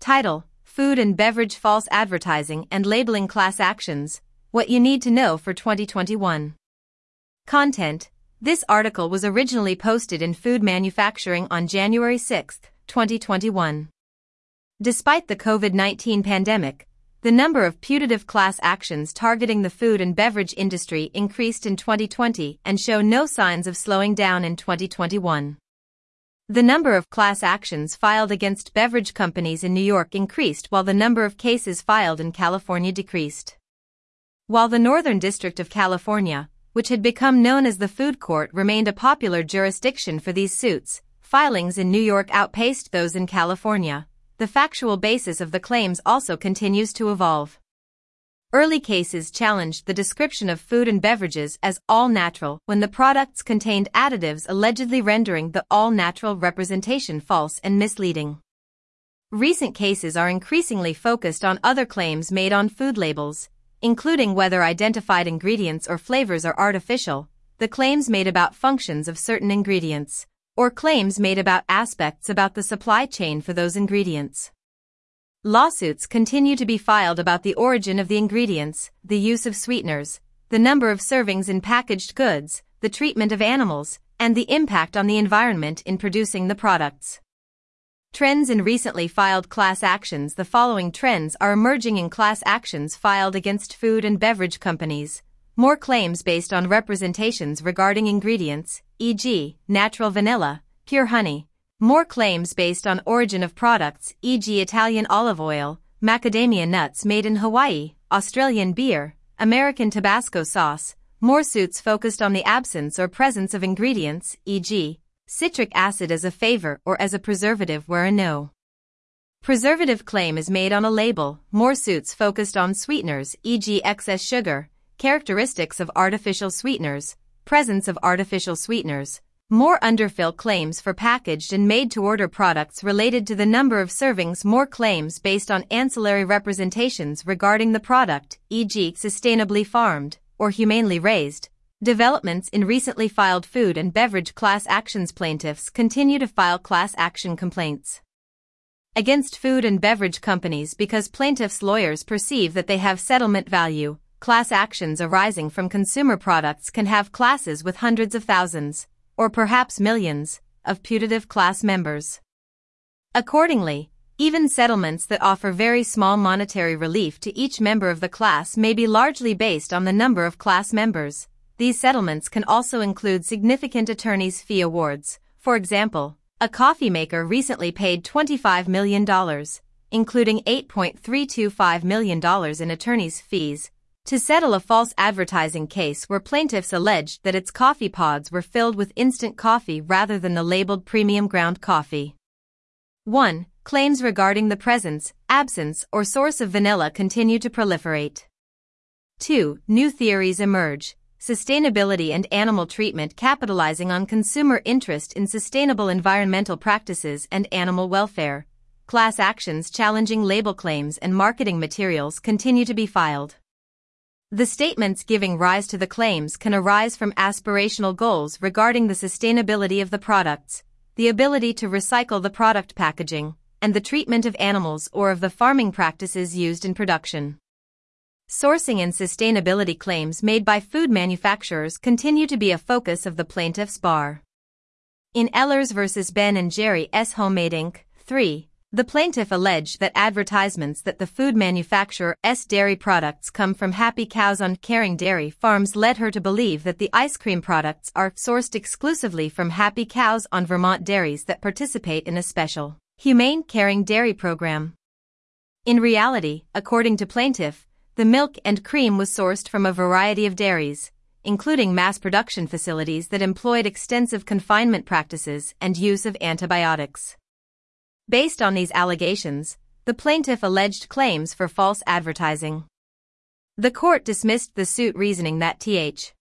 Title: Food and Beverage False Advertising and Labeling Class Actions, What You Need to Know for 2021. Content: This article was originally posted in Food Manufacturing on January 6, 2021. Despite the COVID-19 pandemic, the number of putative class actions targeting the food and beverage industry increased in 2020 and show no signs of slowing down in 2021. The number of class actions filed against beverage companies in New York increased while the number of cases filed in California decreased. While the Northern District of California, which had become known as the food court, remained a popular jurisdiction for these suits, filings in New York outpaced those in California. The factual basis of the claims also continues to evolve. Early cases challenged the description of food and beverages as all-natural when the products contained additives allegedly rendering the all-natural representation false and misleading. Recent cases are increasingly focused on other claims made on food labels, including whether identified ingredients or flavors are artificial, the claims made about functions of certain ingredients, or claims made about aspects about the supply chain for those ingredients. Lawsuits continue to be filed about the origin of the ingredients, the use of sweeteners, the number of servings in packaged goods, the treatment of animals, and the impact on the environment in producing the products. Trends in recently filed class actions: The following trends are emerging in class actions filed against food and beverage companies. More claims based on representations regarding ingredients, e.g., natural vanilla, pure honey. More claims based on origin of products, e.g., Italian olive oil, macadamia nuts made in Hawaii, Australian beer, American Tabasco sauce. More suits focused on the absence or presence of ingredients, e.g., citric acid as a favor or as a preservative where a no preservative claim is made on a label. More suits focused on sweeteners, e.g., excess sugar, characteristics of artificial sweeteners, presence of artificial sweeteners. More underfill claims for packaged and made-to-order products related to the number of servings. More claims based on ancillary representations regarding the product, e.g., sustainably farmed or humanely raised. Developments in recently filed food and beverage class actions. Plaintiffs continue to file class action complaints against food and beverage companies because plaintiffs' lawyers perceive that they have settlement value. Class actions arising from consumer products can have classes with hundreds of thousands, or perhaps millions, of putative class members. Accordingly, even settlements that offer very small monetary relief to each member of the class may be largely based on the number of class members. These settlements can also include significant attorney's fee awards. For example, a coffee maker recently paid $25 million, including $8.325 million in attorney's fees, to settle a false advertising case where plaintiffs alleged that its coffee pods were filled with instant coffee rather than the labeled premium ground coffee. 1. Claims regarding the presence, absence, or source of vanilla continue to proliferate. 2. New theories emerge: sustainability and animal treatment capitalizing on consumer interest in sustainable environmental practices and animal welfare. Class actions challenging label claims and marketing materials continue to be filed. The statements giving rise to the claims can arise from aspirational goals regarding the sustainability of the products, the ability to recycle the product packaging, and the treatment of animals or of the farming practices used in production. Sourcing and sustainability claims made by food manufacturers continue to be a focus of the plaintiffs' bar. In Ehlers v. Ben & Jerry's Homemade Inc. 3, the plaintiff alleged that advertisements that the food manufacturer's dairy products come from Happy Cows on Caring Dairy Farms led her to believe that the ice cream products are sourced exclusively from Happy Cows on Vermont dairies that participate in a special, humane caring dairy program. In reality, according to plaintiff, the milk and cream was sourced from a variety of dairies, including mass production facilities that employed extensive confinement practices and use of antibiotics. Based on these allegations, the plaintiff alleged claims for false advertising. The court dismissed the suit reasoning that Th.